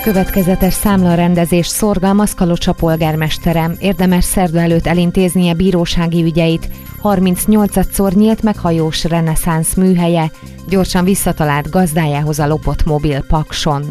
Következetes számlarendezést szorgalmaz Kalocsa polgármestere. Érdemes szerda előtt elintéznie bírósági ügyeit. 38-szor nyílt meg hajós reneszánsz műhelye. Gyorsan visszatalált gazdájához a lopott mobil Pakson.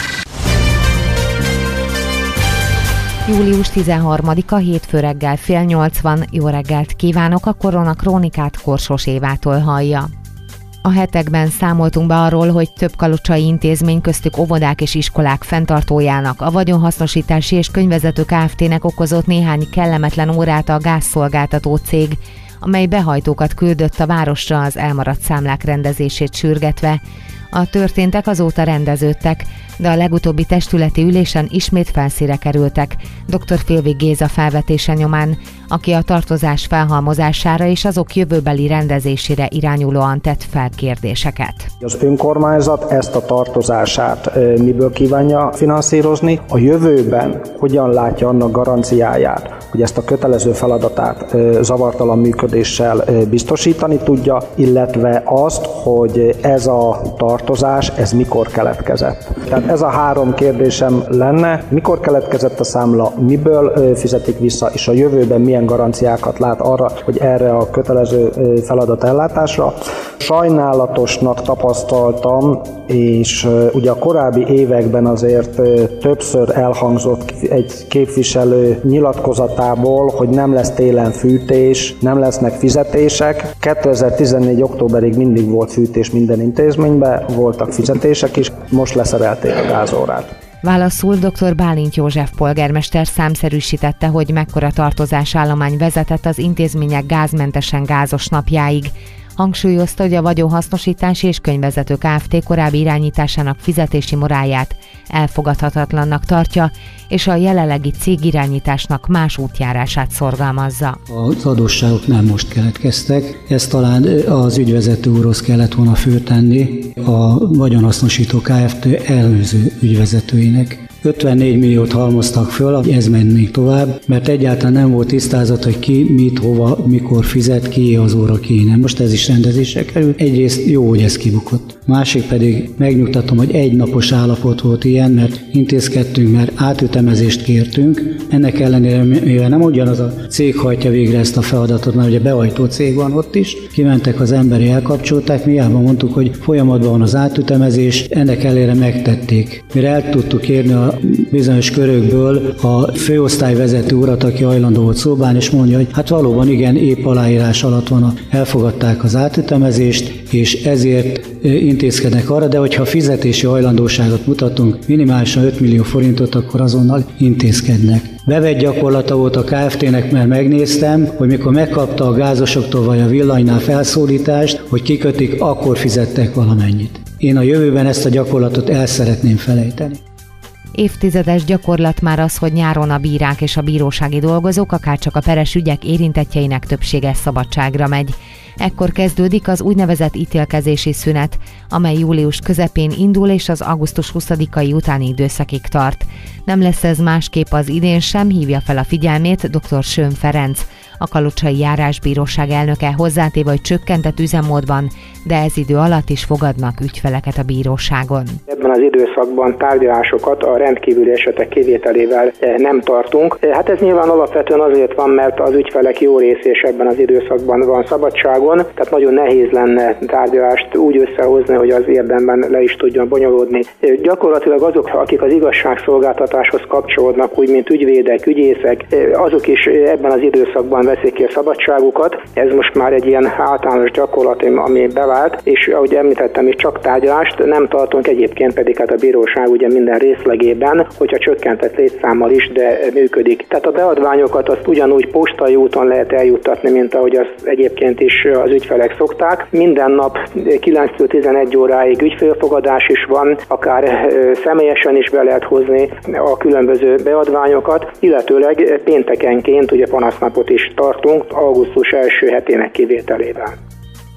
Július 13-a hétfő reggel 7:30. Jó reggelt kívánok, a Korona Krónikát Korsos Évától hallja. A hetekben számoltunk be arról, hogy több kalocsai intézmény, köztük óvodák és iskolák fenntartójának, a vagyonhasznosítási és könyvvezető Kft-nek okozott néhány kellemetlen órát a gázszolgáltató cég, amely behajtókat küldött a városra az elmaradt számlák rendezését sürgetve. A történtek azóta rendeződtek, de a legutóbbi testületi ülésen ismét felszínre kerültek dr. Filvig Géza felvetése nyomán, aki a tartozás felhalmozására és azok jövőbeli rendezésére irányulóan tett fel kérdéseket. Az önkormányzat ezt a tartozását miből kívánja finanszírozni? A jövőben hogyan látja annak garanciáját, hogy ezt a kötelező feladatát zavartalan működéssel biztosítani tudja, illetve azt, hogy ez a tartozás, ez mikor keletkezett. Tehát ez a három kérdésem lenne, mikor keletkezett a számla, miből fizetik vissza, és a jövőben milyen garanciákat lát arra, hogy erre a kötelező feladat ellátásra. Sajnálatosnak tapasztaltam, és ugye a korábbi években azért többször elhangzott egy képviselő nyilatkozatából, hogy nem lesz télen fűtés, nem lesznek fizetések. 2014. októberig mindig volt fűtés minden intézményben, voltak fizetések is, most leszerelték a gázórát. Válaszul dr. Bálint József polgármester számszerűsítette, hogy mekkora tartozásállomány vezetett az intézmények gázmentesen gázos napjáig. Hangsúlyozta, hogy a vagyonhasznosítási és könyvvezető Kft. Korábbi irányításának fizetési morálját elfogadhatatlannak tartja, és a jelenlegi cégirányításnak más útjárását szorgalmazza. Az adósságok nem most keletkeztek, ezt talán az ügyvezető úrhoz kellett volna föltenni a vagyonhasznosító Kft. Előző ügyvezetőinek. 54 milliót halmoztak föl, ez ment még tovább, mert egyáltalán nem volt tisztázat, hogy ki, mit, hova, mikor fizet, ki az óra, ki nem. Most ez is rendezésre kerül. Egyrészt jó, hogy ez kibukott. Másik pedig megnyugtatom, hogy egy napos állapot volt ilyen, mert intézkedtünk, mert átütemezést kértünk. Ennek ellenére, mivel nem ugyanaz a cég hajtja végre ezt a feladatot, mert ugye behajtó cég van ott is, kimentek az emberi, elkapcsolták, mi hiába mondtuk, hogy folyamatban van az átütemezés, ennek ellenére megtették. Mire el tudtuk kérni a bizonyos körökből a főosztályvezető urat, aki hajlandó volt szóbálni, és mondja, hogy hát valóban igen, épp aláírás alatt van, elfogadták az átütemezést, és ezért intézkednek arra, de hogyha fizetési hajlandóságot mutatunk, minimálisan 5 millió forintot, akkor azonnal intézkednek. Bevett gyakorlata volt a Kft-nek, mert megnéztem, hogy mikor megkapta a gázosoktól vagy a villanynál felszólítást, hogy kikötik, akkor fizettek valamennyit. Én a jövőben ezt a gyakorlatot el szeretném felejteni. Évtizedes gyakorlat már az, hogy nyáron a bírák és a bírósági dolgozók, akárcsak a peres ügyek érintettjeinek többsége szabadságra megy. Ekkor kezdődik az úgynevezett ítélkezési szünet, amely július közepén indul és az augusztus 20-ai utáni időszakig tart. Nem lesz ez másképp az idén sem, hívja fel a figyelmét dr. Schön Ferenc, a Kalocsai Járásbíróság elnöke, hozzátéve, hogy csökkentett üzemmódban, de ez idő alatt is fogadnak ügyfeleket a bíróságon. Ebben az időszakban tárgyalásokat a rendkívüli esetek kivételével nem tartunk. Hát ez nyilván alapvetően azért van, mert az ügyfelek jó részés ebben az időszakban van szabadságon, tehát nagyon nehéz lenne tárgyalást úgy összehozni, hogy az érdemben le is tudjon bonyolódni. Gyakorlatilag azok, akik az igazságszolgáltatáshoz kapcsolódnak, úgy mint ügyvédek, ügyészek, azok is ebben az időszakban veszik ki a szabadságukat. Ez most már egy ilyen általános gyakorlat, ami bevált, és ahogy említettem is, csak tárgyalást nem tartunk, egyébként pedig hát a bíróság ugye minden részlegében, hogyha csökkentett létszámmal is, de működik. Tehát a beadványokat azt ugyanúgy postai úton lehet eljuttatni, mint ahogy azt egyébként is az ügyfelek szokták. Minden nap 9-től 11 óráig ügyfélfogadás is van, akár személyesen is be lehet hozni a különböző beadványokat, illetőleg péntekenként ugye panasznapot is tartunk, augusztus első hetének kivételével.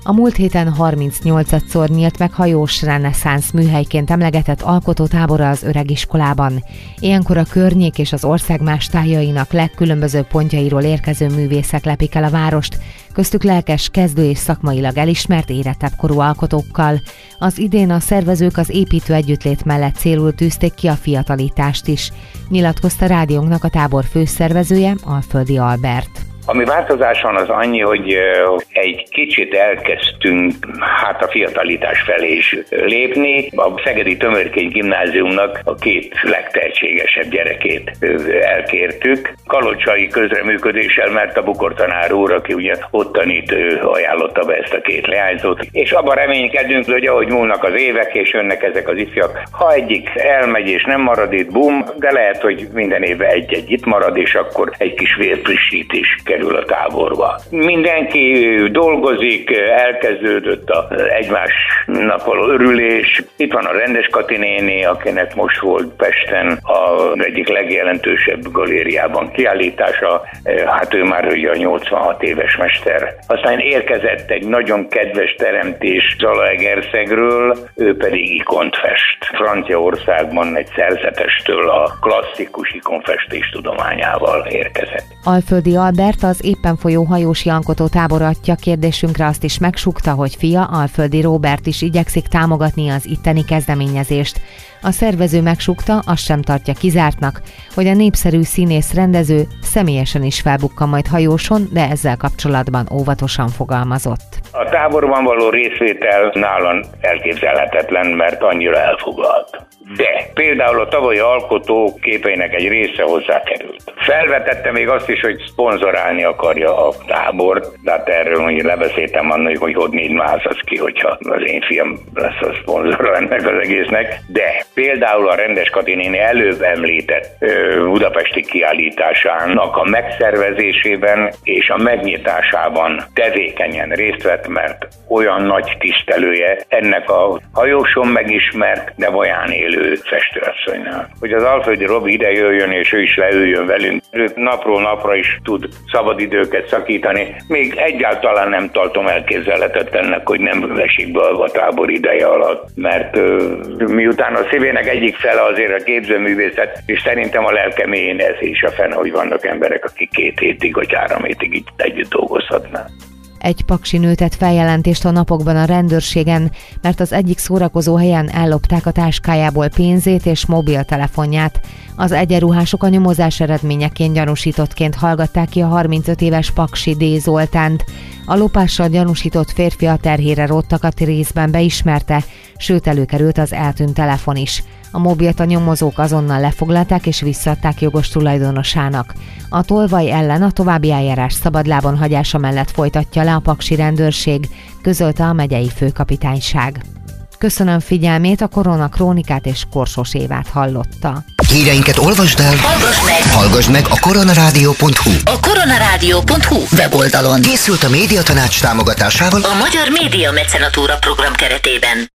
A múlt héten 38-szor nyílt meg hajós reneszánsz műhelyként emlegetett alkotótábora az öregiskolában. Ilyenkor a környék és az ország más tájainak legkülönbözőbb pontjairól érkező művészek lepik el a várost, köztük lelkes, kezdő és szakmailag elismert, érettebb korú alkotókkal. Az idén a szervezők az építő együttlét mellett célul tűzték ki a fiatalítást is, nyilatkozta rádiónknak a tábor főszervezője, Alföldi Albert. Ami változás van, az annyi, hogy egy kicsit elkezdtünk a fiatalítás felé is lépni. A Szegedi Tömörkény Gimnáziumnak a 2 legtehetségesebb gyerekét elkértük. Kalocsai közreműködéssel, mert a Bukor tanár úr, aki ugye ott tanít, ajánlotta be ezt a 2 leányzót. És abban reménykedünk, hogy ahogy múlnak az évek, és jönnek ezek az ifjak, ha egyik elmegy és nem marad itt, bum, de lehet, hogy minden évben egy-egy itt marad, és akkor egy kis vérfrissítés kerül a táborba. Mindenki dolgozik, elkezdődött a egymásnak való örülés. Itt van a Rendes Kati néni, akinek most volt Pesten az egyik legjelentősebb galériában kiállítása. Ő már ugye a 86 éves mester. Aztán érkezett egy nagyon kedves teremtés Zalaegerszegről, ő pedig ikont fest. Franciaországban egy szerzetestől a klasszikus ikonfestés tudományával érkezett. Alföldi Albert, az éppen folyó hajósi alkotó tábor atya kérdésünkre azt is megsúgta, hogy fia, Alföldi Róbert is igyekszik támogatni az itteni kezdeményezést. A szervező megsúgta, azt sem tartja kizártnak, hogy a népszerű színész-rendező személyesen is felbukkan majd hajóson, de ezzel kapcsolatban óvatosan fogalmazott. A táborban való részvétel nálam elképzelhetetlen, mert annyira elfoglalt. De például a tavalyi alkotó képeinek egy része hozzákerült. Felvetette még azt is, hogy szponzorálni akarja a tábort, de hát erről mondjuk lebeszéltem annak, hogy négy mász az ki, hogyha az én fiam lesz a szponzora ennek az egésznek. De például a Rendes Kati néni előbb említett budapesti kiállításának a megszervezésében és a megnyitásában tevékenyen részt vett, mert olyan nagy tisztelője ennek a hajóson megismert, de olyan élő festőasszonynál. Hogy az Alföldi Robi ide jöjjön, és ő is leüljön velünk. Ő napról napra is tud szabadidőket szakítani. Még egyáltalán nem tartom elképzelhetetlennek, hogy nem esik be a tábor ideje alatt. Mert miután a szívének egyik fele azért a képzőművészet, és szerintem a lelke mélyén ez is a fene, hogy vannak emberek, akik 2 hétig vagy 3 hétig itt együtt dolgozhatnak. Egy paksi nő tett feljelentést a napokban a rendőrségen, mert az egyik szórakozóhelyen ellopták a táskájából pénzét és mobiltelefonját. Az egyenruhások a nyomozás eredményeként gyanúsítottként hallgatták ki a 35 éves Paksi D. Zoltánt. A lopással gyanúsított férfi a terhére rottakat részben beismerte, sőt előkerült az eltűnt telefon is. A mobilt a nyomozók azonnal lefoglalták és visszaadták jogos tulajdonosának. A tolvaj ellen a további eljárás szabadlábon hagyása mellett folytatja le a paksi rendőrség, közölte a megyei főkapitányság. Köszönöm figyelmét, a Korona Krónikát és Korsos Évát hallotta. Híreinket olvasd el, hallgass meg a koronarádió.hu. A koronarádió.hu weboldalon. Készült a Médiatanács támogatásával a Magyar Média Mecenatúra program keretében.